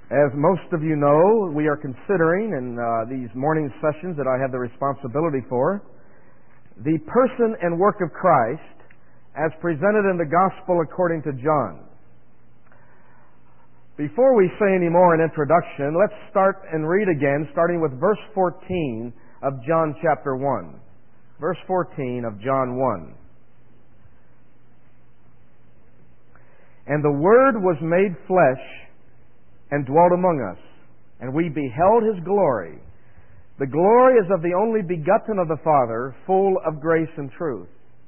As most of you know, we are considering in these morning sessions that I have the responsibility for, the person and work of Christ as presented in the Gospel according to John. Before we say any more in introduction, let's start and read again, starting with verse 14 of John chapter 1. Verse 14 of John 1. And the Word was made flesh and dwelt among us, and we beheld His glory. The glory is of the only begotten of the Father, full of grace and truth.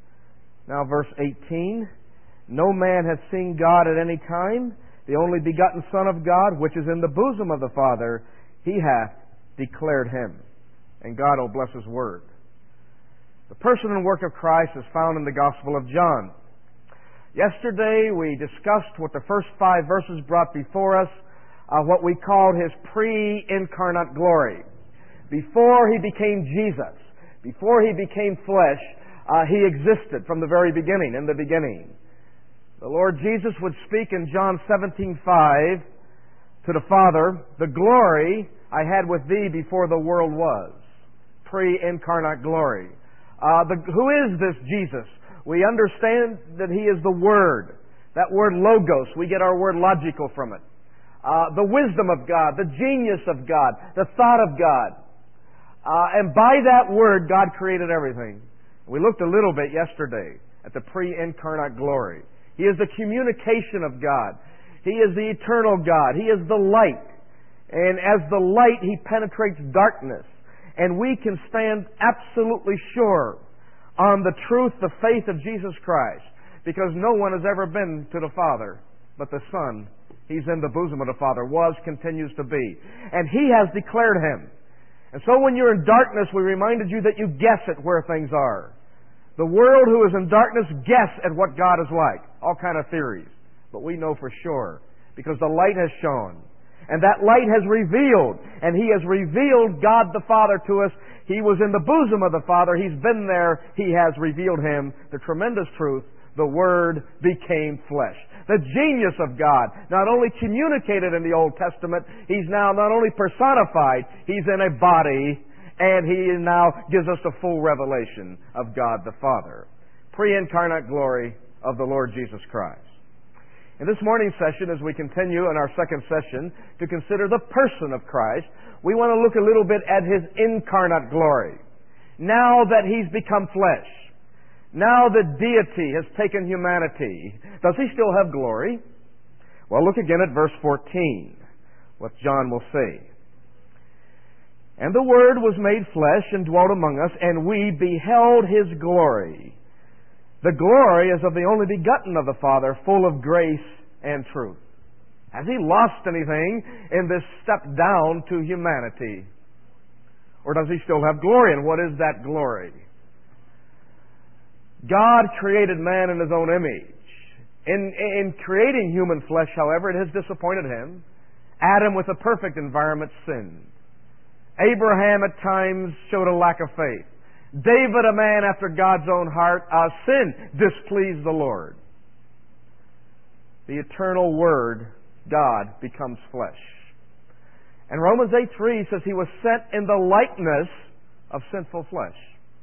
Now verse 18, no man hath seen God at any time, the only begotten Son of God, which is in the bosom of the Father, He hath declared Him. And God will bless His Word. The person and work of Christ is found in the Gospel of John. Yesterday we discussed what the first 5 verses brought before us, what we called His pre-incarnate glory. Before He became Jesus, before He became flesh, He existed from the very beginning, in the beginning. The Lord Jesus would speak in John 17:5 to the Father, the glory I had with Thee before the world was. Pre-incarnate glory. Who is this Jesus? We understand that He is the Word. That word logos, we get our word logical from it. The wisdom of God, the genius of God, the thought of God. And by that word, God created everything. We looked a little bit yesterday at the pre-incarnate glory. He is the communication of God. He is the eternal God. He is the light. And as the light, He penetrates darkness. And we can stand absolutely sure on the truth, the faith of Jesus Christ. Because no one has ever been to the Father but the Son. He's in the bosom of the Father, was, continues to be. And He has declared Him. And so when you're in darkness, we reminded you that you guess at where things are. The world who is in darkness guess at what God is like. All kind of theories. But we know for sure. Because the light has shone. And that light has revealed. And He has revealed God the Father to us. He was in the bosom of the Father. He's been there. He has revealed Him. The tremendous truth. The Word became flesh. The genius of God, not only communicated in the Old Testament, He's now not only personified, He's in a body, and He now gives us the full revelation of God the Father. Pre-incarnate glory of the Lord Jesus Christ. In this morning's session, as we continue in our second session to consider the person of Christ, we want to look a little bit at His incarnate glory. Now that He's become flesh, now that deity has taken humanity, does He still have glory? Well, look again at verse 14, what John will say. And the Word was made flesh and dwelt among us, and we beheld His glory. The glory is of the only begotten of the Father, full of grace and truth. Has He lost anything in this step down to humanity? Or does He still have glory? And what is that glory? God created man in His own image. In creating human flesh, however, it has disappointed Him. Adam, with a perfect environment, sinned. Abraham at times showed a lack of faith. David, a man after God's own heart, sinned, displeased the Lord. The eternal Word, God, becomes flesh. And Romans 8:3 says He was set in the likeness of sinful flesh.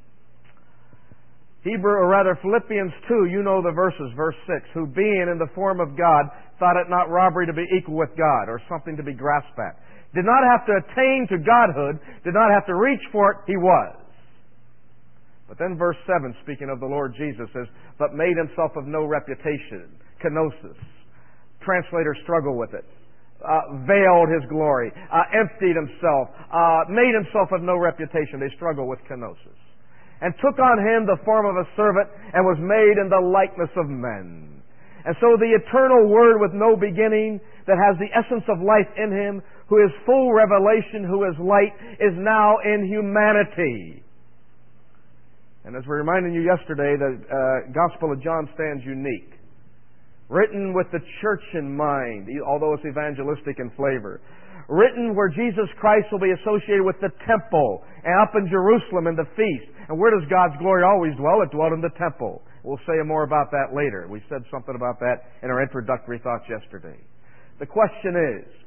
Philippians 2, you know the verses, verse 6, who being in the form of God, thought it not robbery to be equal with God, or something to be grasped at. Did not have to attain to godhood, did not have to reach for it, He was. But then verse 7, speaking of the Lord Jesus, says, but made Himself of no reputation, kenosis. Translators struggle with it. Veiled His glory, emptied Himself, made Himself of no reputation. They struggle with kenosis. And took on Him the form of a servant, and was made in the likeness of men. And so the eternal Word with no beginning, that has the essence of life in Him, who is full revelation, who is light, is now in humanity. And as we reminded you yesterday, the Gospel of John stands unique. Written with the church in mind, although it's evangelistic in flavor. Written where Jesus Christ will be associated with the temple, and up in Jerusalem in the feast. And where does God's glory always dwell? It dwelt in the temple. We'll say more about that later. We said something about that in our introductory thoughts yesterday. The question is,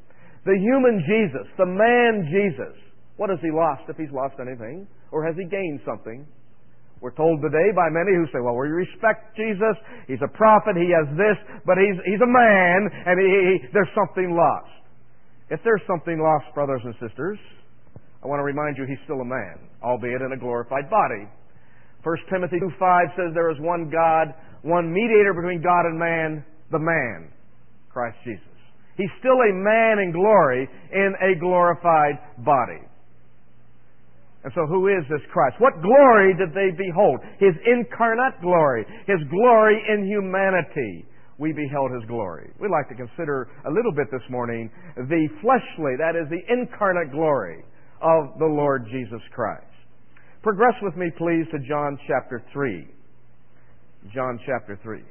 The human Jesus, the man Jesus. What has he lost, if he's lost anything? Or has he gained something? We're told today by many who say, well, we respect Jesus, he's a prophet, he has this, but he's a man, and there's something lost. If there's something lost, brothers and sisters, I want to remind you he's still a man, albeit in a glorified body. 1 Timothy 2:5 says there is one God, one mediator between God and man, the man, Christ Jesus. He's still a man in glory in a glorified body. And so who is this Christ? What glory did they behold? His incarnate glory. His glory in humanity. We beheld His glory. We'd like to consider a little bit this morning the fleshly, that is the incarnate glory of the Lord Jesus Christ. Progress with me, please, to John chapter 3. John chapter 3.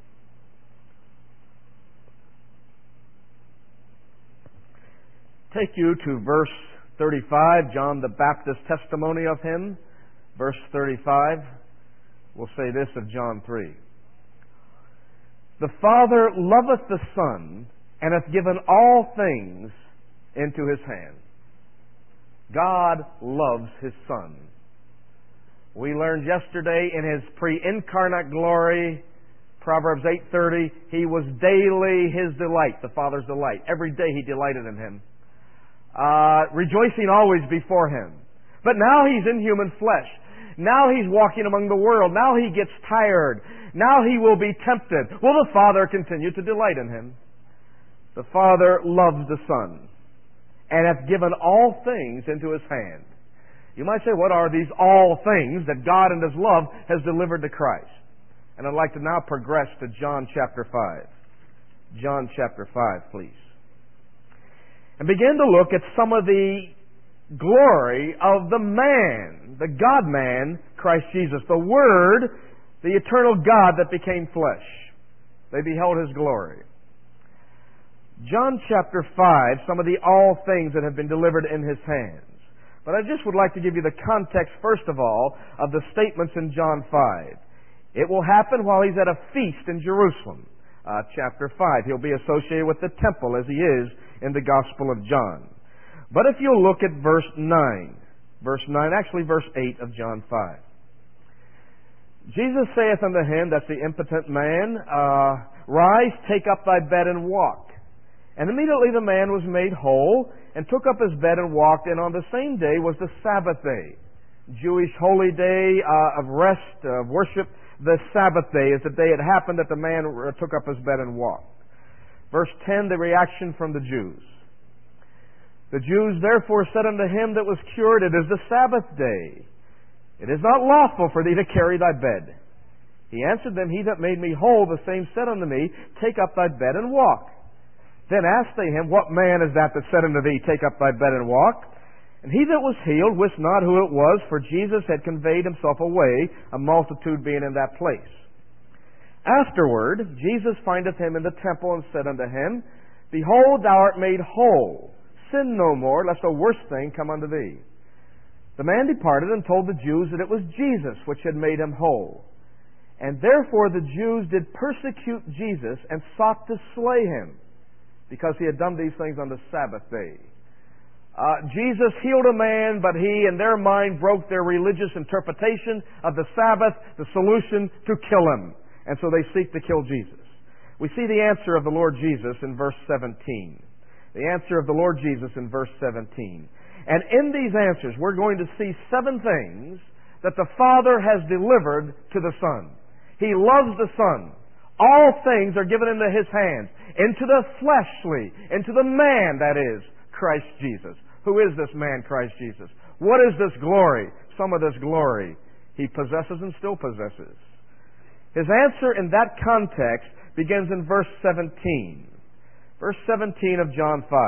Take you to verse 35, John the Baptist's testimony of Him. Verse 35, we'll say this of John 3. The Father loveth the Son, and hath given all things into His hand. God loves His Son. We learned yesterday in His pre-incarnate glory, Proverbs 8:30, He was daily His delight, the Father's delight. Every day He delighted in Him. Rejoicing always before Him. But now He's in human flesh. Now He's walking among the world. Now He gets tired. Now He will be tempted. Will the Father continue to delight in Him? The Father loves the Son, and hath given all things into His hand. You might say, what are these all things that God in His love has delivered to Christ? And I'd like to now progress to John chapter 5. John chapter 5, please. And begin to look at some of the glory of the man, the God-man, Christ Jesus, the Word, the eternal God that became flesh. They beheld His glory. John chapter 5, some of the all things that have been delivered in His hands. But I just would like to give you the context, first of all, of the statements in John 5. It will happen while He's at a feast in Jerusalem. Chapter 5. He'll be associated with the temple as He is in the Gospel of John. But if you'll look at verse 9, verse 8 of John 5. Jesus saith unto him, that's the impotent man, Rise, take up thy bed and walk. And immediately the man was made whole, and took up his bed and walked, and on the same day was the Sabbath day. Jewish holy day of rest, of worship. The Sabbath day is the day it happened that the man took up his bed and walked. Verse 10, the reaction from the Jews. The Jews therefore said unto him that was cured, It is the Sabbath day. It is not lawful for thee to carry thy bed. He answered them, He that made me whole, the same said unto me, Take up thy bed and walk. Then asked they him, What man is that said unto thee, Take up thy bed and walk? And he that was healed wist not who it was, for Jesus had conveyed himself away, a multitude being in that place. Afterward, Jesus findeth him in the temple, and said unto him, Behold, thou art made whole. Sin no more, lest a worse thing come unto thee. The man departed and told the Jews that it was Jesus which had made him whole. And therefore the Jews did persecute Jesus, and sought to slay him, because he had done these things on the Sabbath day. Jesus healed a man, but he, in their mind, broke their religious interpretation of the Sabbath, the solution to kill him. And so they seek to kill Jesus. We see the answer of the Lord Jesus in verse 17. The answer of the Lord Jesus in verse 17. And in these answers, we're going to see 7 things that the Father has delivered to the Son. He loves the Son. All things are given into His hands, into the fleshly, into the man, that is, Christ Jesus. Who is this man, Christ Jesus? What is this glory? Some of this glory He possesses and still possesses. His answer in that context begins in verse 17. Verse 17 of John 5.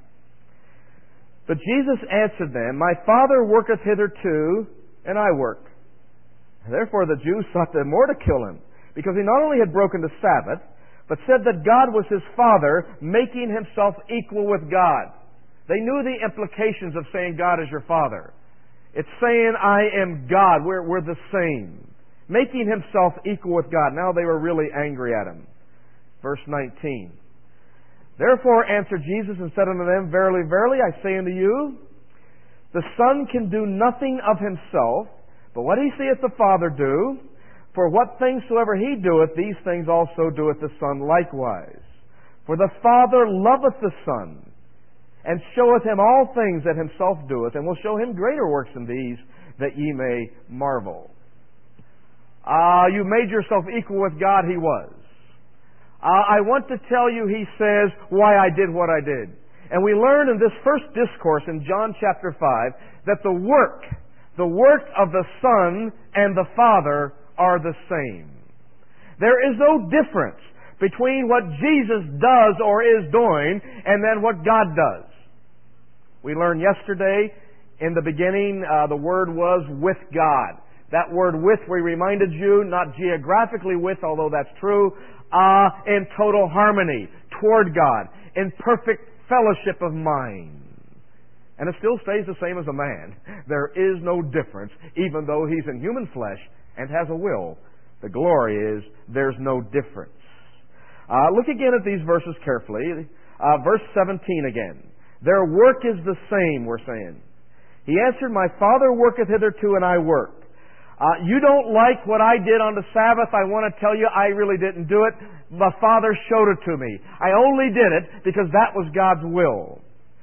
But Jesus answered them, My Father worketh hitherto, and I work. Therefore the Jews sought the more to kill Him, because He not only had broken the Sabbath, but said that God was His Father, making Himself equal with God. They knew the implications of saying God is your Father. It's saying, I am God. We're the same. Making Himself equal with God. Now they were really angry at Him. Verse 19. Therefore answered Jesus and said unto them, Verily, verily, I say unto you, the Son can do nothing of himself, but what he seeth the Father do. For what things soever he doeth, these things also doeth the Son likewise. For the Father loveth the Son, and showeth him all things that himself doeth, and will show him greater works than these, that ye may marvel. You made yourself equal with God, he was. I want to tell you, he says, why I did what I did. And we learn in this first discourse in John chapter 5 that the work of the Son and the Father are the same. There is no difference between what Jesus does or is doing and then what God does. We learned yesterday in the beginning the word was with God. That word with, we reminded you, not geographically with, although that's true, in total harmony toward God, in perfect fellowship of mind. And it still stays the same as a man. There is no difference, even though he's in human flesh and has a will. The glory is there's no difference. Look again at these verses carefully. Verse 17 again. Their work is the same, we're saying. He answered, My Father worketh hitherto, and I work. You don't like what I did on the Sabbath. I want to tell you I really didn't do it. The Father showed it to me. I only did it because that was God's will.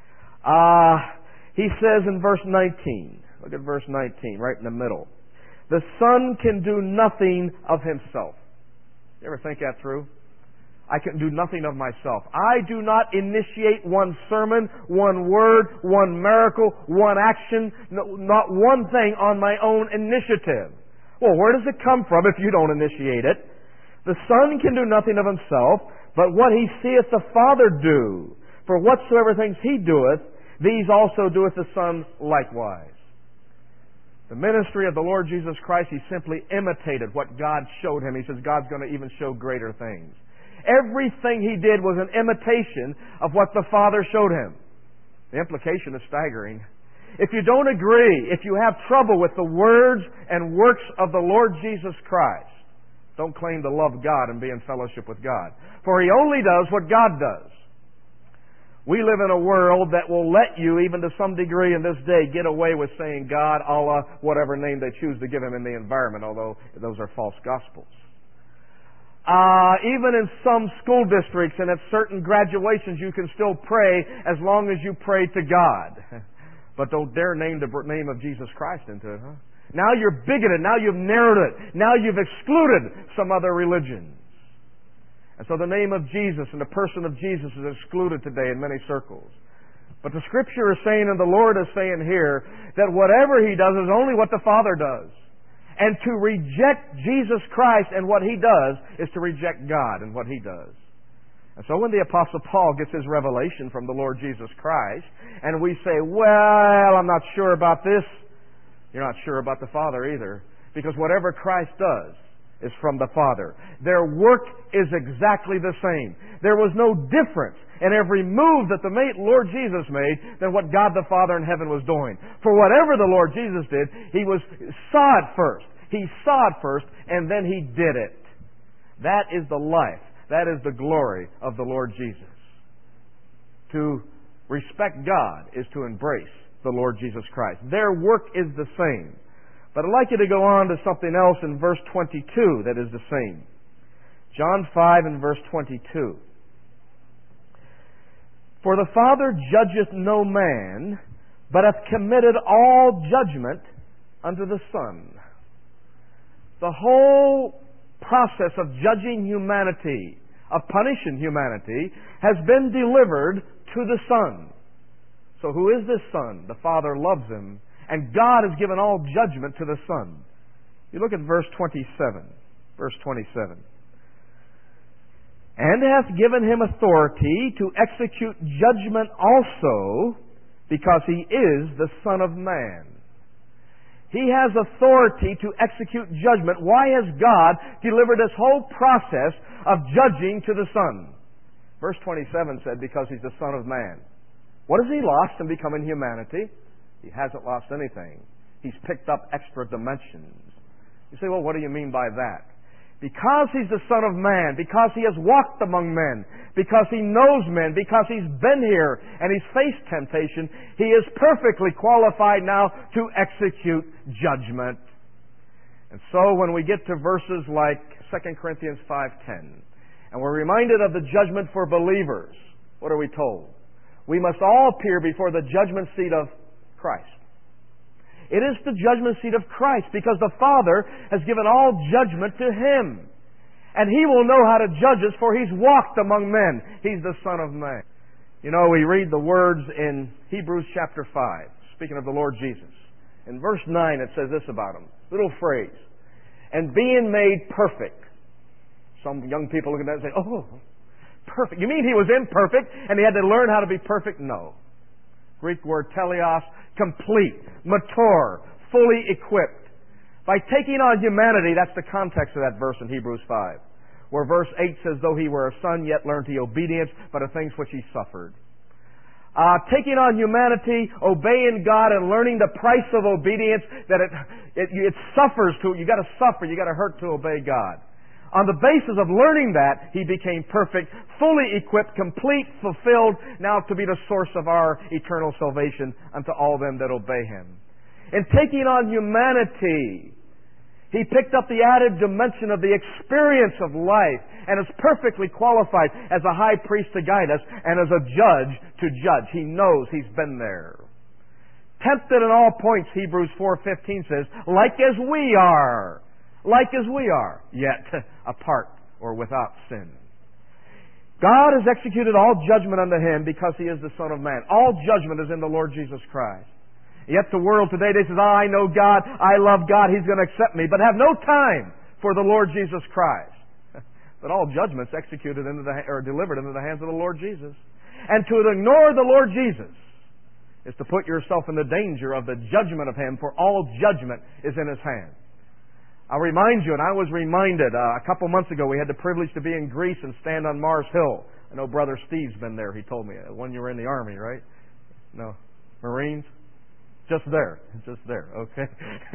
He says in verse 19, look at verse 19, right in the middle. The Son can do nothing of himself. You ever think that through? I can do nothing of myself. I do not initiate one sermon, one word, one miracle, one action, not one thing on my own initiative. Well, where does it come from if you don't initiate it? The Son can do nothing of himself, but what he seeth the Father do. For whatsoever things he doeth, these also doeth the Son likewise. The ministry of the Lord Jesus Christ, he simply imitated what God showed him. He says God's going to even show greater things. Everything he did was an imitation of what the Father showed him. The implication is staggering. If you don't agree, if you have trouble with the words and works of the Lord Jesus Christ, don't claim to love God and be in fellowship with God. For he only does what God does. We live in a world that will let you, even to some degree in this day, get away with saying God, Allah, whatever name they choose to give him in the environment, although those are false gospels. Even in some school districts and at certain graduations, you can still pray as long as you pray to God. But don't dare name the name of Jesus Christ into it, huh? Now you're bigoted. Now you've narrowed it. Now you've excluded some other religions. And so the name of Jesus and the person of Jesus is excluded today in many circles. But the Scripture is saying, and the Lord is saying here, that whatever he does is only what the Father does. And to reject Jesus Christ and what he does is to reject God and what he does. And so when the Apostle Paul gets his revelation from the Lord Jesus Christ, and we say, well, I'm not sure about this, you're not sure about the Father either. Because whatever Christ does is from the Father. Their work is exactly the same. There was no difference in every move that the Lord Jesus made than what God the Father in heaven was doing. For whatever the Lord Jesus did, he saw it first. He saw it first, and then he did it. That is the life. That is the glory of the Lord Jesus. To respect God is to embrace the Lord Jesus Christ. Their work is the same. But I'd like you to go on to something else in verse 22 that is the same. John 5 and verse 22. For the Father judgeth no man, but hath committed all judgment unto the Son. The whole process of judging humanity, of punishing humanity, has been delivered to the Son. So who is this Son? The Father loves him, and God has given all judgment to the Son. You look at verse 27. Verse 27. And hath given him authority to execute judgment also, because he is the Son of Man. He has authority to execute judgment. Why has God delivered this whole process of judging to the Son? Verse 27 said, because he's the Son of Man. What has he lost in becoming humanity? He hasn't lost anything. He's picked up extra dimensions. You say, well, what do you mean by that? Because He's the Son of Man, because He has walked among men, because He knows men, because He's been here and He's faced temptation, He is perfectly qualified now to execute judgment. And so when we get to verses like 2 Corinthians 5:10, and we're reminded of the judgment for believers, what are we told? We must all appear before the judgment seat of Christ. It is the judgment seat of Christ because the Father has given all judgment to Him. And He will know how to judge us, for He's walked among men. He's the Son of Man. You know, we read the words in Hebrews chapter 5, speaking of the Lord Jesus. In verse 9 it says this about Him. Little phrase. And being made perfect. Some young people look at that and say, oh, perfect. You mean He was imperfect and He had to learn how to be perfect? No. Greek word teleos, complete, mature, fully equipped. By taking on humanity, that's the context of that verse in Hebrews 5, where verse 8 says, though He were a son, yet learned He obedience, but of things which He suffered. Taking on humanity, obeying God, and learning the price of obedience, that it suffers to, you got to suffer, you got to hurt to obey God. On the basis of learning that, He became perfect, fully equipped, complete, fulfilled, now to be the source of our eternal salvation unto all them that obey Him. In taking on humanity, He picked up the added dimension of the experience of life and is perfectly qualified as a high priest to guide us and as a judge to judge. He knows, He's been there. Tempted in all points, Hebrews 4:15 says, like as we are. Like as we are, yet apart or without sin. God has executed all judgment unto Him because He is the Son of Man. All judgment is in the Lord Jesus Christ. Yet the world today, they say, I know God, I love God, He's going to accept me, but have no time for the Lord Jesus Christ. But all judgment's executed or delivered into the hands of the Lord Jesus. And to ignore the Lord Jesus is to put yourself in the danger of the judgment of Him, for all judgment is in His hand. I'll remind you, and I was reminded a couple months ago, we had the privilege to be in Greece and stand on Mars Hill. I know Brother Steve's been there, he told me. When you were in the Army, right? No. Marines? Just there. Okay.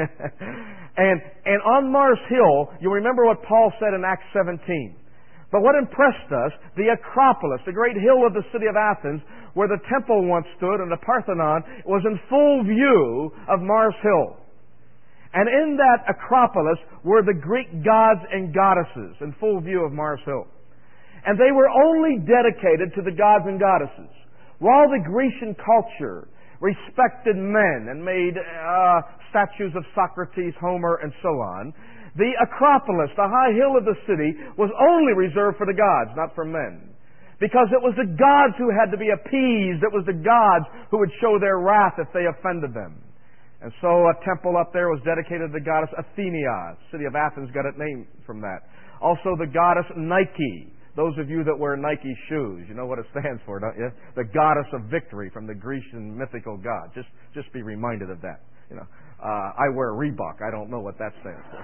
and on Mars Hill, you remember what Paul said in Acts 17. But what impressed us, the Acropolis, the great hill of the city of Athens, where the temple once stood and the Parthenon, was in full view of Mars Hill. And in that Acropolis were the Greek gods and goddesses in full view of Mars Hill. And they were only dedicated to the gods and goddesses. While the Grecian culture respected men and made statues of Socrates, Homer, and so on, the Acropolis, the high hill of the city, was only reserved for the gods, not for men. Because it was the gods who had to be appeased. It was the gods who would show their wrath if they offended them. And so a temple up there was dedicated to the goddess Athenia. The city of Athens got its name from that. Also the goddess Nike. Those of you that wear Nike shoes, you know what it stands for, don't you? The goddess of victory from the Grecian mythical god. Just be reminded of that. You know, I wear Reebok. I don't know what that stands for.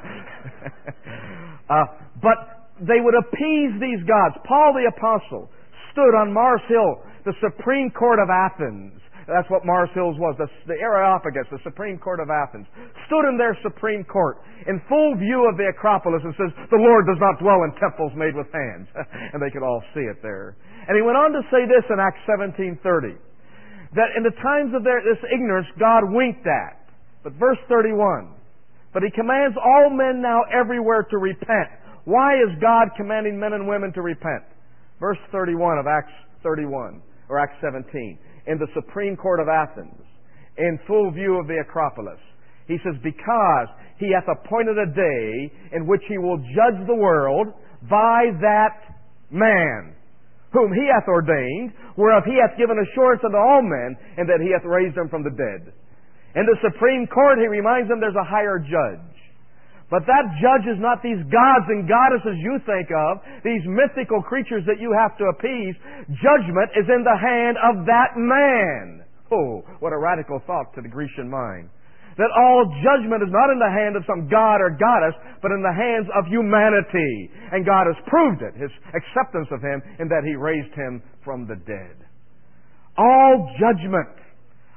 But they would appease these gods. Paul the Apostle stood on Mars Hill, the Supreme Court of Athens. That's what Mars Hills was, the Areopagus, the Supreme Court of Athens. Stood in their Supreme Court in full view of the Acropolis and says, the Lord does not dwell in temples made with hands. And they could all see it there. And he went on to say this in Acts 17:30, that in the times of this ignorance, God winked at. But verse 31, but He commands all men now everywhere to repent. Why is God commanding men and women to repent? Verse 31 of Acts 31, or Acts 17. In the Supreme Court of Athens, in full view of the Acropolis. He says, because He hath appointed a day in which He will judge the world by that man, whom He hath ordained, whereof He hath given assurance unto all men, and that He hath raised them from the dead. In the Supreme Court, He reminds them there's a higher judge. But that judge is not these gods and goddesses you think of, these mythical creatures that you have to appease. Judgment is in the hand of that man. Oh, what a radical thought to the Grecian mind. That all judgment is not in the hand of some god or goddess, but in the hands of humanity. And God has proved it, His acceptance of Him, in that He raised Him from the dead. All judgment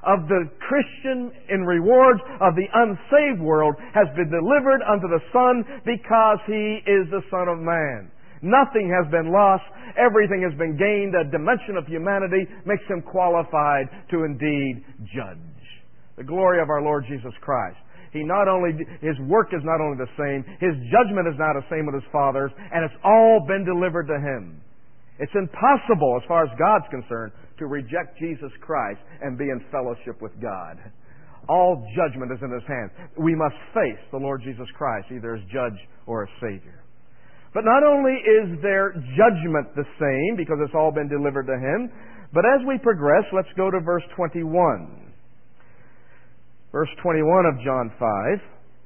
of the Christian in rewards of the unsaved world has been delivered unto the Son because He is the Son of Man. Nothing has been lost. Everything has been gained. A dimension of humanity makes Him qualified to indeed judge. The glory of our Lord Jesus Christ. His work is not only the same, His judgment is not the same with His Father's, and it's all been delivered to Him. It's impossible, as far as God's concerned, to reject Jesus Christ and be in fellowship with God. All judgment is in His hands. We must face the Lord Jesus Christ, either as judge or as Savior. But not only is their judgment the same, because it's all been delivered to Him, but as we progress, let's go to verse 21. Verse 21 of John 5.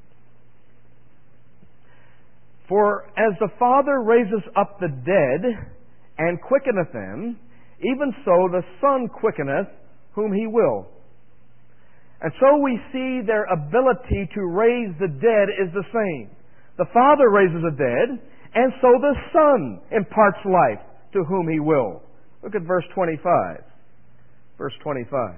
For as the Father raises up the dead and quickeneth them, even so the Son quickeneth whom He will. And so we see their ability to raise the dead is the same. The Father raises the dead, and so the Son imparts life to whom He will. Look at verse 25. Verse 25.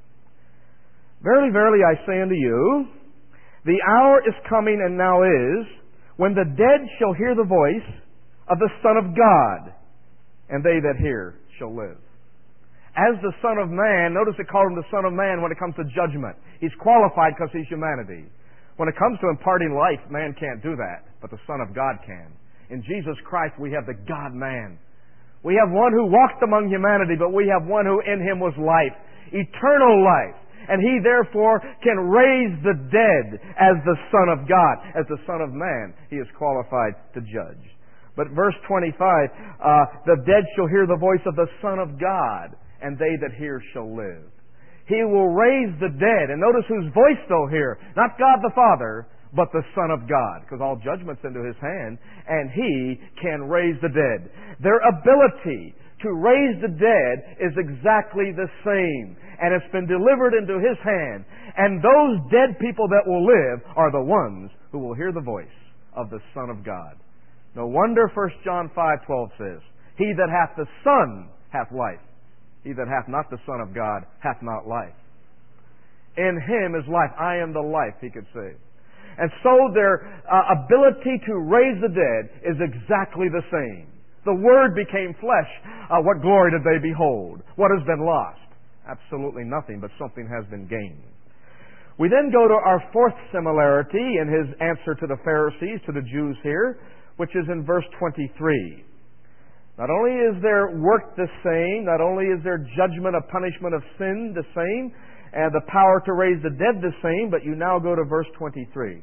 Verily, verily, I say unto you, the hour is coming, and now is, when the dead shall hear the voice of the Son of God, and they that hear shall live. As the Son of Man, notice it called Him the Son of Man when it comes to judgment. He's qualified because He's humanity. When it comes to imparting life, man can't do that, but the Son of God can. In Jesus Christ, we have the God-man. We have one who walked among humanity, but we have one who in Him was life, eternal life. And He therefore can raise the dead as the Son of God. As the Son of Man, He is qualified to judge. But verse 25, the dead shall hear the voice of the Son of God, and they that hear shall live. He will raise the dead. And notice whose voice they'll hear. Not God the Father, but the Son of God. Because all judgment's into His hand, and He can raise the dead. Their ability to raise the dead is exactly the same. And it's been delivered into His hand. And those dead people that will live are the ones who will hear the voice of the Son of God. No wonder 1 John 5:12 says, He that hath the Son hath life. He that hath not the Son of God hath not life. In Him is life. I am the life, He could say. And so their ability to raise the dead is exactly the same. The Word became flesh. What glory did they behold? What has been lost? Absolutely nothing, but something has been gained. We then go to our fourth similarity in His answer to the Pharisees, to the Jews here, which is in verse 23. Not only is their work the same, not only is their judgment of punishment of sin the same, and the power to raise the dead the same, but you now go to verse 23.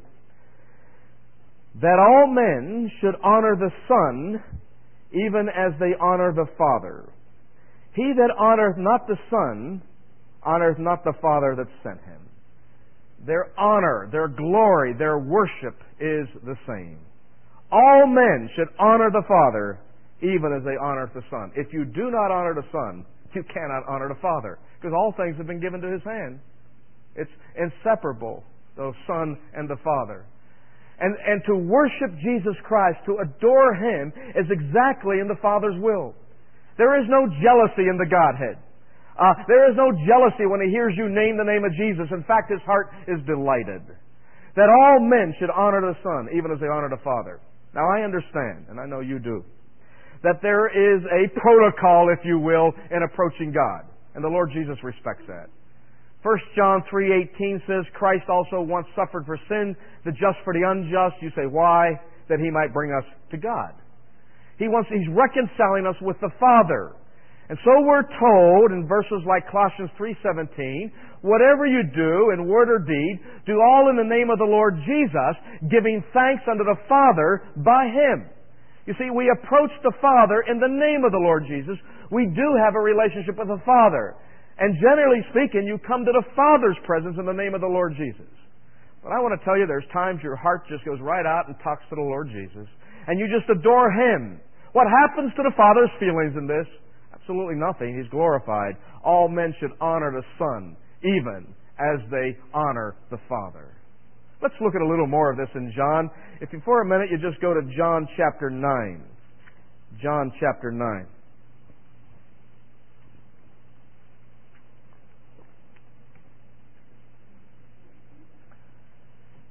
That all men should honor the Son, even as they honor the Father. He that honoreth not the Son, honoreth not the Father that sent Him. Their honor, their glory, their worship is the same. All men should honor the Father, even as they honor the Son. If you do not honor the Son, you cannot honor the Father, because all things have been given to His hand. It's inseparable, the Son and the Father. And to worship Jesus Christ, to adore Him, is exactly in the Father's will. There is no jealousy in the Godhead. There is no jealousy when He hears you name the name of Jesus. In fact, His heart is delighted. That all men should honor the Son, even as they honor the Father. Now I understand, and I know you do, that there is a protocol, if you will, in approaching God. And the Lord Jesus respects that. 1 John 3:18 says, Christ also once suffered for sin, the just for the unjust. You say, why? That He might bring us to God. He's reconciling us with the Father. And so we're told in verses like Colossians 3:17, whatever you do in word or deed, do all in the name of the Lord Jesus, giving thanks unto the Father by Him. You see, we approach the Father in the name of the Lord Jesus. We do have a relationship with the Father. And generally speaking, you come to the Father's presence in the name of the Lord Jesus. But I want to tell you, there's times your heart just goes right out and talks to the Lord Jesus. And you just adore Him. What happens to the Father's feelings in this? Absolutely nothing. He's glorified. All men should honor the Son, even as they honor the Father. Let's look at a little more of this in John. If you, for a minute, you just go to John chapter 9. John chapter 9.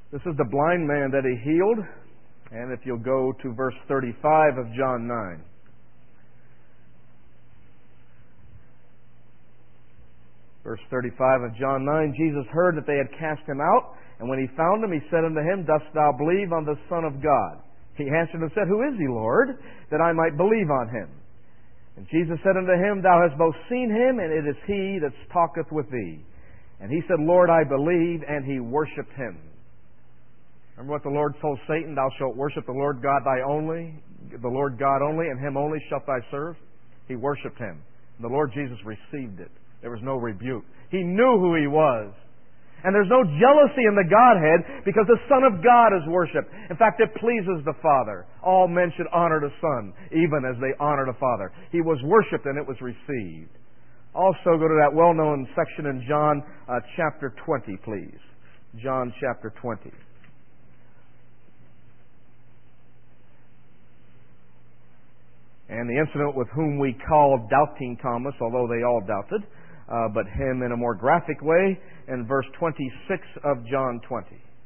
This is the blind man that He healed. And if you'll go to verse 35 of John 9. Verse 35 of John 9, Jesus heard that they had cast him out, and when He found him, He said unto him, Dost thou believe on the Son of God? He answered and said, Who is He, Lord, that I might believe on Him? And Jesus said unto him, Thou hast both seen Him, and it is He that talketh with thee. And he said, Lord, I believe, and he worshipped Him. Remember what the Lord told Satan, Thou shalt worship the Lord God the Lord God only, and Him only shalt thou serve? He worshipped Him. And the Lord Jesus received it. There was no rebuke. He knew who He was. And there's no jealousy in the Godhead because the Son of God is worshipped. In fact, it pleases the Father. All men should honor the Son, even as they honor the Father. He was worshipped and it was received. Also, go to that well-known section in John chapter 20, please. John chapter 20. And the incident with whom we call Doubting Thomas, although they all doubted, but him in a more graphic way, in verse 26 of John 20.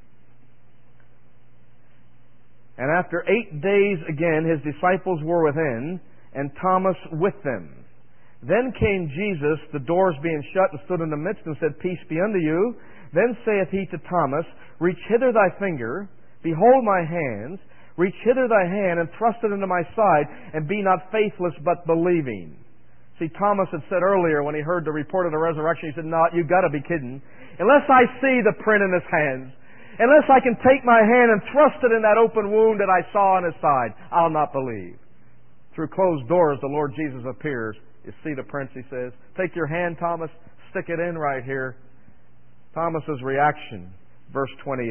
And after 8 days again, His disciples were within, and Thomas with them. Then came Jesus, the doors being shut, and stood in the midst, and said, Peace be unto you. Then saith He to Thomas, Reach hither thy finger, behold my hands, reach hither thy hand, and thrust it into my side, and be not faithless, but believing. See, Thomas had said earlier when he heard the report of the resurrection, he said, No, you've got to be kidding. Unless I see the print in His hands, unless I can take my hand and thrust it in that open wound that I saw on His side, I'll not believe. Through closed doors, the Lord Jesus appears. You see the prints, He says. Take your hand, Thomas, stick it in right here. Thomas's reaction, verse 28.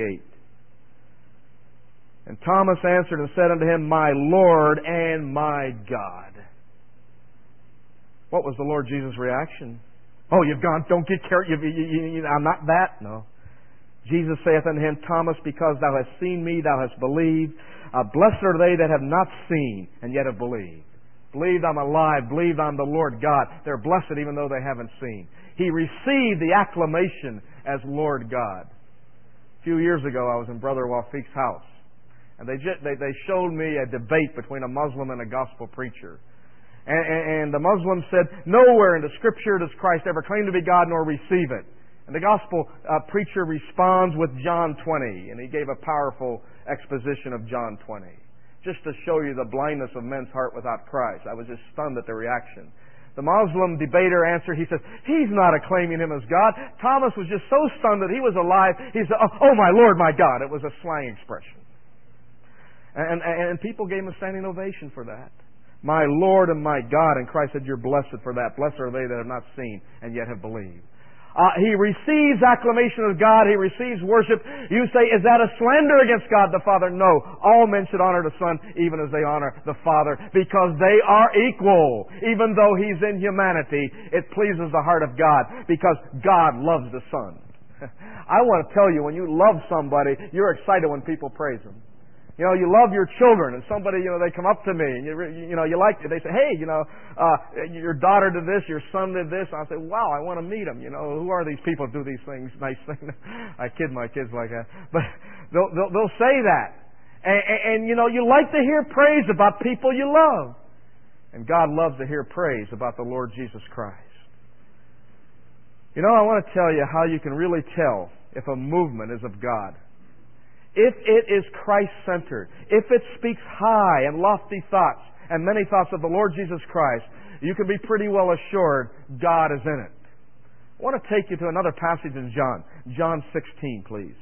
And Thomas answered and said unto Him, My Lord and my God. What was the Lord Jesus' reaction? Oh, you've gone, don't get carried, I'm not that. No. Jesus saith unto him, Thomas, because thou hast seen me, thou hast believed. Blessed are they that have not seen, and yet have believed. Believed I'm alive, believed I'm the Lord God. They're blessed even though they haven't seen. He received the acclamation as Lord God. A few years ago, I was in Brother Wafiq's house. And they showed me a debate between a Muslim and a gospel preacher. And the Muslim said, Nowhere in the Scripture does Christ ever claim to be God nor receive it. And the gospel preacher responds with John 20. And he gave a powerful exposition of John 20. Just to show you the blindness of men's heart without Christ. I was just stunned at the reaction. The Muslim debater answered, he says, He's not acclaiming Him as God. Thomas was just so stunned that he was alive. He said, Oh my Lord, my God. It was a slang expression. And people gave Him a standing ovation for that. My Lord and my God. And Christ said, You're blessed for that. Blessed are they that have not seen and yet have believed. He receives acclamation of God. He receives worship. You say, is that a slander against God the Father? No. All men should honor the Son even as they honor the Father because they are equal. Even though He's in humanity, it pleases the heart of God because God loves the Son. I want to tell you, when you love somebody, you're excited when people praise Him. You know, you love your children, and somebody, they come up to me, and you like it. They say, hey, your daughter did this, your son did this. And I say, wow, I want to meet them. Who are these people who do these things, nice things? I kid my kids like that. But they'll say that. And you like to hear praise about people you love. And God loves to hear praise about the Lord Jesus Christ. I want to tell you how you can really tell if a movement is of God. If it is Christ-centered, if it speaks high and lofty thoughts and many thoughts of the Lord Jesus Christ, you can be pretty well assured God is in it. I want to take you to another passage in John. John 16, please.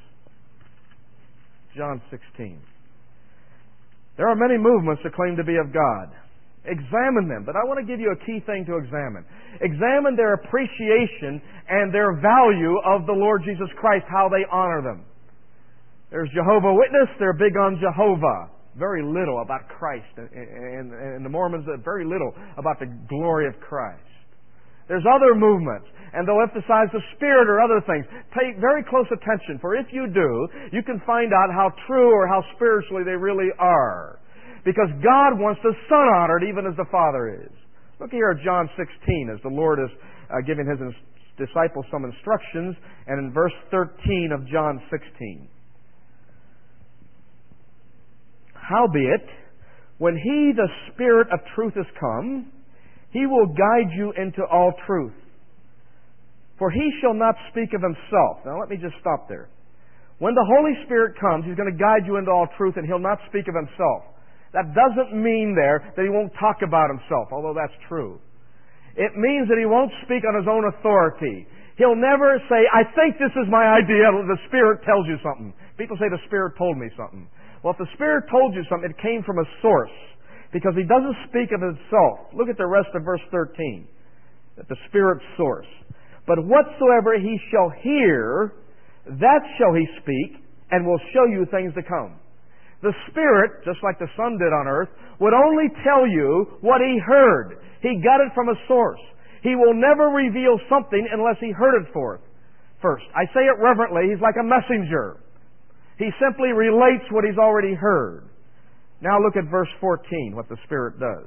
John 16. There are many movements that claim to be of God. Examine them, but I want to give you a key thing to examine. Examine their appreciation and their value of the Lord Jesus Christ, how they honor them. There's Jehovah's Witness, they're big on Jehovah. Very little about Christ. And the Mormons, very little about the glory of Christ. There's other movements, and they'll emphasize the Spirit or other things. Pay very close attention, for if you do, you can find out how true or how spiritually they really are. Because God wants the Son honored even as the Father is. Look here at John 16 as the Lord is giving His disciples some instructions, and in verse 13 of John 16. Howbeit, when He, the Spirit of truth, is come, He will guide you into all truth. For He shall not speak of Himself. Now let me just stop there. When the Holy Spirit comes, He's going to guide you into all truth, and He'll not speak of Himself. That doesn't mean there that He won't talk about Himself, although that's true. It means that He won't speak on His own authority. He'll never say, I think this is my idea. The Spirit tells you something. People say the Spirit told me something. Well, if the Spirit told you something, it came from a source. Because He doesn't speak of Himself. Look at the rest of verse 13. That the Spirit's source. But whatsoever He shall hear, that shall He speak, and will show you things to come. The Spirit, just like the Son did on earth, would only tell you what He heard. He got it from a source. He will never reveal something unless He heard it first. I say it reverently, He's like a messenger. He simply relates what He's already heard. Now look at verse 14, what the Spirit does.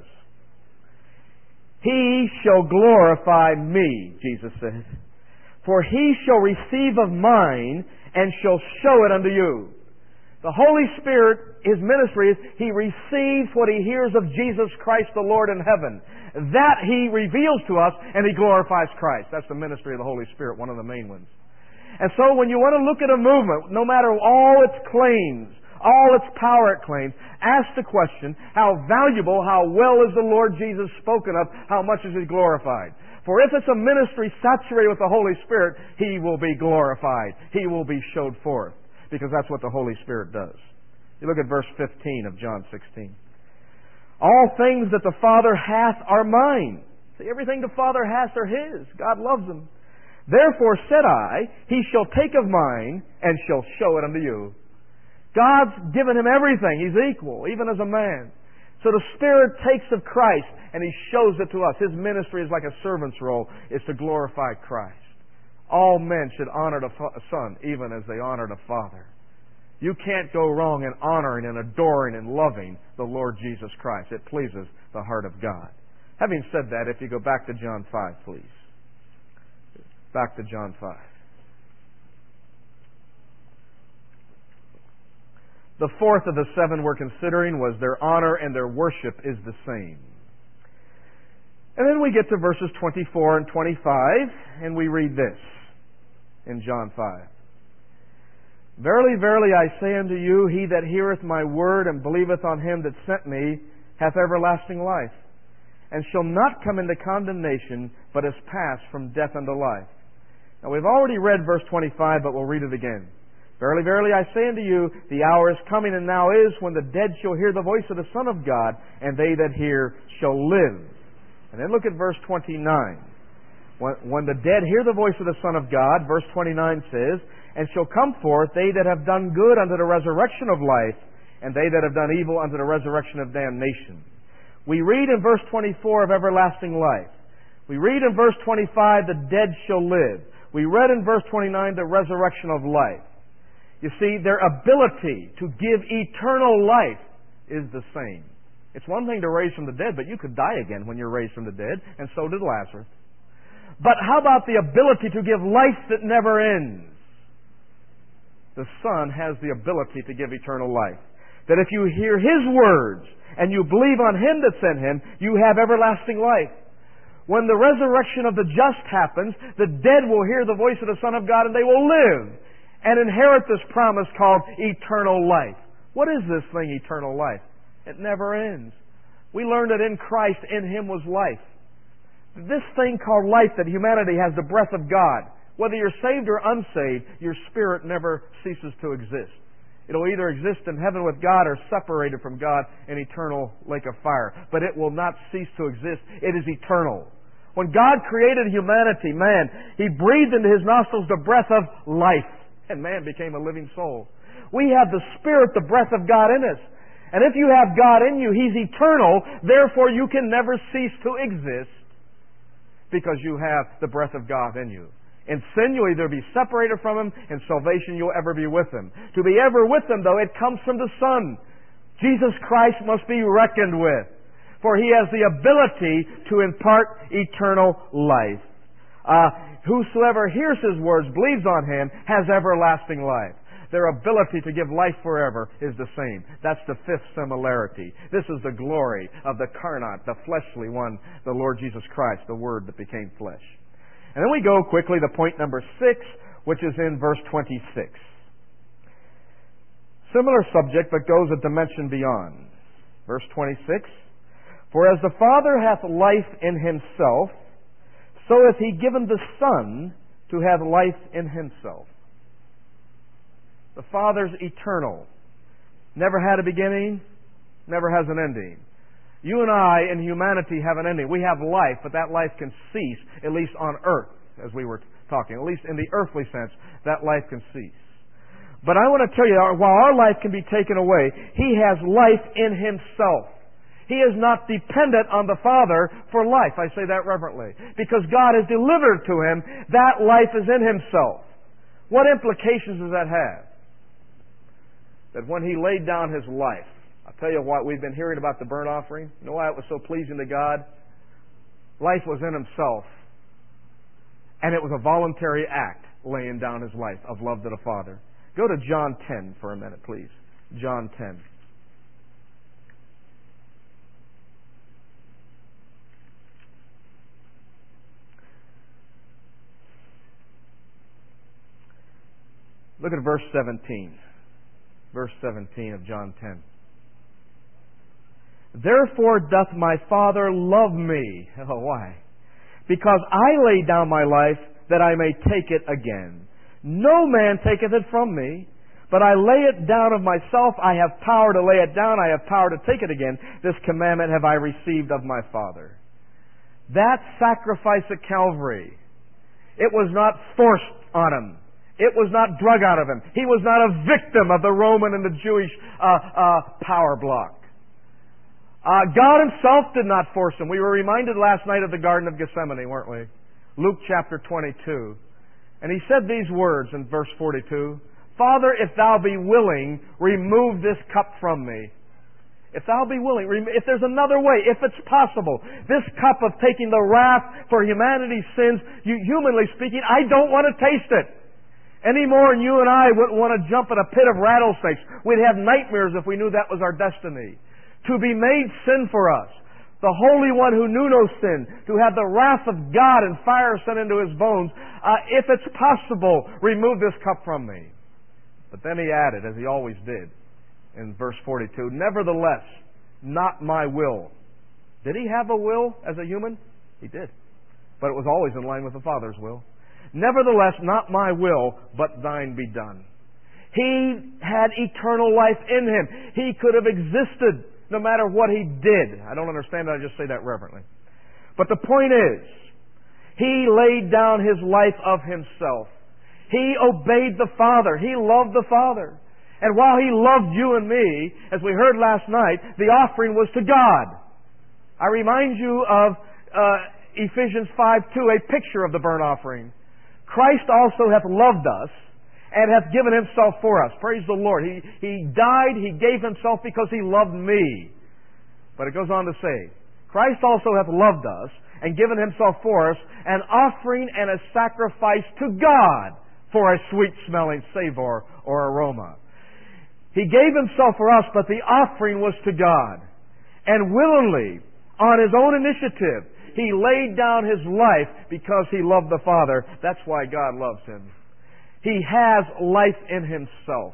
He shall glorify me, Jesus said. For He shall receive of mine and shall show it unto you. The Holy Spirit, His ministry is He receives what He hears of Jesus Christ the Lord in heaven. That He reveals to us and He glorifies Christ. That's the ministry of the Holy Spirit, one of the main ones. And so when you want to look at a movement, no matter all its claims, all its power it claims, ask the question, how valuable, how well is the Lord Jesus spoken of, how much is He glorified? For if it's a ministry saturated with the Holy Spirit, He will be glorified. He will be showed forth. Because that's what the Holy Spirit does. You look at verse 15 of John 16. All things that the Father hath are mine. See, everything the Father hath are His. God loves them. Therefore said I, He shall take of mine and shall show it unto you. God's given Him everything. He's equal, even as a man. So the Spirit takes of Christ and He shows it to us. His ministry is like a servant's role. It's to glorify Christ. All men should honor the Son even as they honor the Father. You can't go wrong in honoring and adoring and loving the Lord Jesus Christ. It pleases the heart of God. Having said that, if you go back to John 5, please. Back to John 5. The fourth of the seven we're considering was their honor and their worship is the same. And then we get to verses 24 and 25, and we read this in John 5. Verily, verily, I say unto you, he that heareth my word and believeth on Him that sent me hath everlasting life, and shall not come into condemnation, but is passed from death unto life. Now we've already read verse 25, but we'll read it again. Verily, verily, I say unto you, the hour is coming, and now is, when the dead shall hear the voice of the Son of God, and they that hear shall live. And then look at verse 29. When the dead hear the voice of the Son of God, verse 29 says, and shall come forth they that have done good unto the resurrection of life, and they that have done evil unto the resurrection of damnation. We read in verse 24 of everlasting life. We read in verse 25, the dead shall live. We read in verse 29, the resurrection of life. You see, their ability to give eternal life is the same. It's one thing to raise from the dead, but you could die again when you're raised from the dead, and so did Lazarus. But how about the ability to give life that never ends? The Son has the ability to give eternal life. That if you hear His words and you believe on Him that sent Him, you have everlasting life. When the resurrection of the just happens, the dead will hear the voice of the Son of God and they will live and inherit this promise called eternal life. What is this thing, eternal life? It never ends. We learned that in Christ, in Him was life. This thing called life, that humanity has the breath of God. Whether you're saved or unsaved, your spirit never ceases to exist. It'll either exist in heaven with God or separated from God in eternal lake of fire. But it will not cease to exist. It is eternal. When God created humanity, man, He breathed into his nostrils the breath of life, and man became a living soul. We have the Spirit, the breath of God in us. And if you have God in you, He's eternal, therefore you can never cease to exist because you have the breath of God in you. In sin, you'll either be separated from Him. In salvation, you'll ever be with Him. To be ever with Him, though, it comes from the Son. Jesus Christ must be reckoned with, for He has the ability to impart eternal life. Whosoever hears His words, believes on Him, has everlasting life. Their ability to give life forever is the same. That's the fifth similarity. This is the glory of the carnate, the fleshly one, the Lord Jesus Christ, the Word that became flesh. And then we go quickly to point number 6, which is in verse 26. Similar subject, but goes a dimension beyond. Verse 26, "For as the Father hath life in himself, so hath he given the Son to have life in himself." The Father's eternal. Never had a beginning, never has an ending. You and I in humanity have an ending. We have life, but that life can cease, at least on earth, as we were talking. At least in the earthly sense, that life can cease. But I want to tell you, while our life can be taken away, He has life in Himself. He is not dependent on the Father for life. I say that reverently. Because God has delivered to Him, that life is in Himself. What implications does that have? That when He laid down His life, I'll tell you what, we've been hearing about the burnt offering. You know why it was so pleasing to God? Life was in Himself. And it was a voluntary act, laying down His life of love to the Father. Go to John 10 for a minute, please. John 10. Look at verse 17. Verse 17 of John 10. "Therefore doth my Father love me." Oh, why? "Because I lay down my life that I may take it again. No man taketh it from me, but I lay it down of myself. I have power to lay it down. I have power to take it again. This commandment have I received of my Father." That sacrifice at Calvary, it was not forced on Him. It was not drug out of Him. He was not a victim of the Roman and the Jewish power block. God Himself did not force Him. We were reminded last night of the Garden of Gethsemane, weren't we? Luke chapter 22. And He said these words in verse 42, "Father, if Thou be willing, remove this cup from me." If Thou be willing, if there's another way, if it's possible, this cup of taking the wrath for humanity's sins, humanly speaking, I don't want to taste it. Any more than you and I wouldn't want to jump in a pit of rattlesnakes. We'd have nightmares if we knew that was our destiny. To be made sin for us. The Holy One who knew no sin. To have the wrath of God and fire sent into His bones. If it's possible, remove this cup from me. But then He added, as He always did, in verse 42, "Nevertheless, not my will." Did He have a will as a human? He did. But it was always in line with the Father's will. "Nevertheless, not my will, but Thine be done." He had eternal life in Him. He could have existed no matter what He did. I don't understand it, I just say that reverently. But the point is, He laid down His life of Himself. He obeyed the Father. He loved the Father. And while He loved you and me, as we heard last night, the offering was to God. I remind you of Ephesians 5:2, a picture of the burnt offering. "Christ also hath loved us, and hath given Himself for us." Praise the Lord. He died, He gave Himself because He loved me. But it goes on to say, "Christ also hath loved us, and given Himself for us, an offering and a sacrifice to God for a sweet-smelling savour or aroma." He gave Himself for us, but the offering was to God. And willingly, on His own initiative, He laid down His life because He loved the Father. That's why God loves Him. He has life in Himself.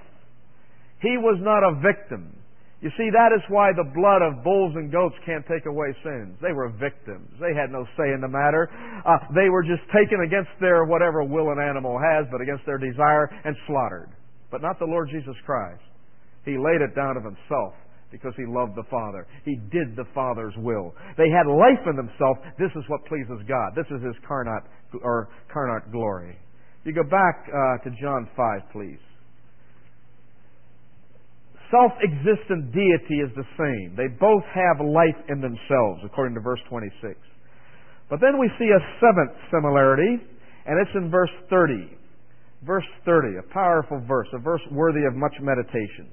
He was not a victim. You see, that is why the blood of bulls and goats can't take away sins. They were victims. They had no say in the matter. They were just taken against their whatever will an animal has, but against their desire, and slaughtered. But not the Lord Jesus Christ. He laid it down of Himself because He loved the Father. He did the Father's will. They had life in themselves. This is what pleases God. This is His carnate glory. You go back to John 5, please. Self-existent deity is the same. They both have life in themselves, according to verse 26. But then we see a seventh similarity, and it's in verse 30. Verse 30, a powerful verse, a verse worthy of much meditation.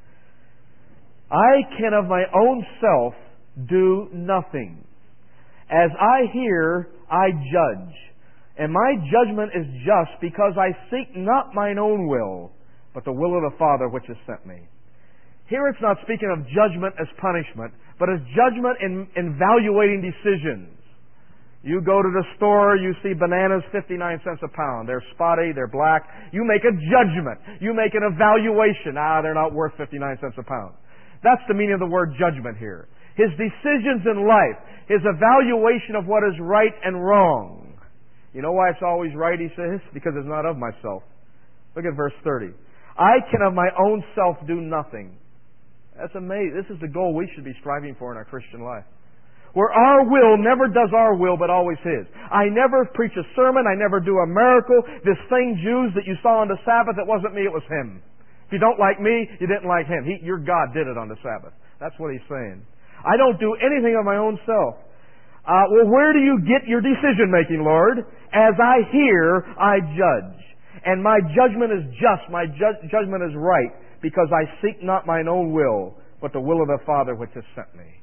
"I can of my own self do nothing. As I hear, I judge. And my judgment is just, because I seek not mine own will, but the will of the Father which has sent me. Here it's not speaking of judgment as punishment, but as judgment in evaluating decisions. You go to the store, you see bananas 59 cents a pound. They're spotty, they're black. You make a judgment. You make an evaluation. They're not worth 59 cents a pound. That's the meaning of the word judgment here. His decisions in life, his evaluation of what is right and wrong. You know why it's always right, he says? Because it's not of myself. Look at verse 30. I can of my own self do nothing. That's amazing. This is the goal we should be striving for in our Christian life. Where our will never does our will, but always His. I never preach a sermon. I never do a miracle. This thing, Jews, that you saw on the Sabbath, it wasn't me, it was Him. If you don't like me, you didn't like Him. Your God did it on the Sabbath. That's what He's saying. I don't do anything of my own self. Well, where do you get your decision making, Lord? As I hear, I judge. And my judgment is just. My judgment is right, because I seek not mine own will, but the will of the Father which has sent me.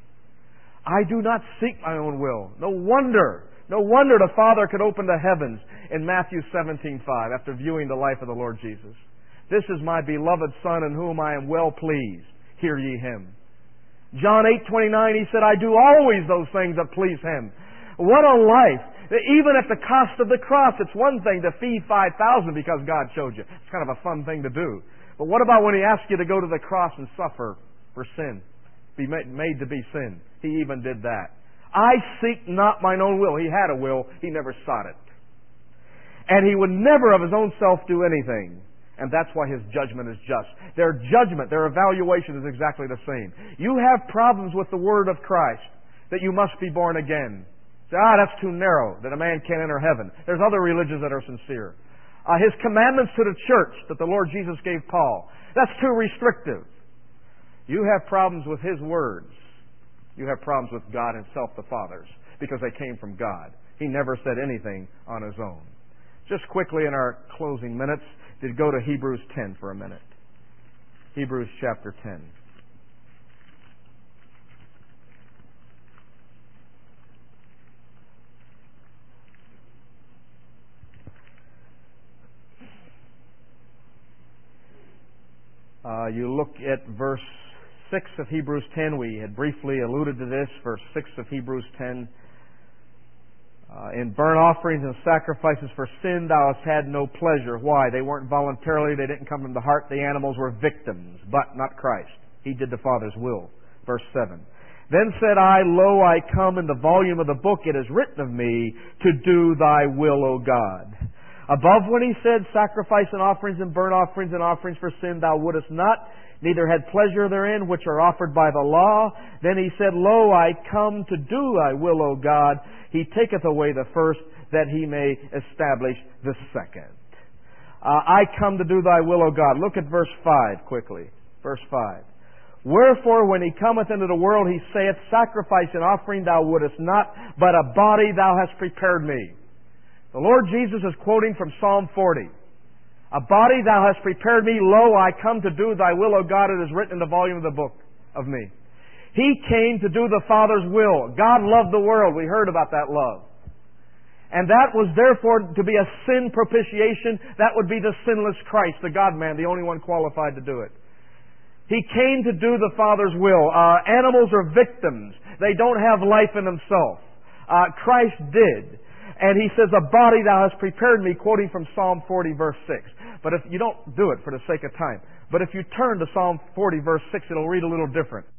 I do not seek my own will. No wonder the Father could open the heavens in Matthew 17:5 after viewing the life of the Lord Jesus. This is my beloved Son in whom I am well pleased. Hear ye Him. John 8:29, He said, I do always those things that please Him. What a life. Even at the cost of the cross, it's one thing to feed 5,000 because God showed you. It's kind of a fun thing to do. But what about when He asks you to go to the cross and suffer for sin? Be made to be sin. He even did that. I seek not mine own will. He had a will. He never sought it. And He would never of His own self do anything. And that's why His judgment is just. Their judgment, their evaluation is exactly the same. You have problems with the Word of Christ, that you must be born again. Say, that's too narrow, that a man can't enter heaven. There's other religions that are sincere. His commandments to the church that the Lord Jesus gave Paul, that's too restrictive. You have problems with His words. You have problems with God Himself, the Father's, because they came from God. He never said anything on His own. Just quickly in our closing minutes, to go to Hebrews 10 for a minute. Hebrews chapter 10. You look at verse 6 of Hebrews 10. We had briefly alluded to this. Verse 6 of Hebrews 10. In burnt offerings and sacrifices for sin thou hast had no pleasure. Why? They weren't voluntarily. They didn't come from the heart. The animals were victims, but not Christ. He did the Father's will. Verse 7. Then said I, Lo, I come in the volume of the book. It is written of me to do thy will, O God. Above when He said, Sacrifice and offerings and burnt offerings and offerings for sin thou wouldest not, neither had pleasure therein, which are offered by the law. Then He said, Lo, I come to do thy will, O God. He taketh away the first, that He may establish the second. I come to do thy will, O God. Look at verse 5 quickly. Verse 5. Wherefore, when He cometh into the world, He saith, Sacrifice and offering thou wouldest not, but a body thou hast prepared me. The Lord Jesus is quoting from Psalm 40. A body thou hast prepared me, lo, I come to do thy will, O God, it is written in the volume of the book of me. He came to do the Father's will. God loved the world. We heard about that love. And that was therefore to be a sin propitiation. That would be the sinless Christ, the God-man, the only one qualified to do it. He came to do the Father's will. Animals are victims. They don't have life in themselves. Christ did. And He says, a body thou hast prepared me, quoting from Psalm 40, verse 6. But if you don't do it for the sake of time, but if you turn to Psalm 40, verse 6, it'll read a little different.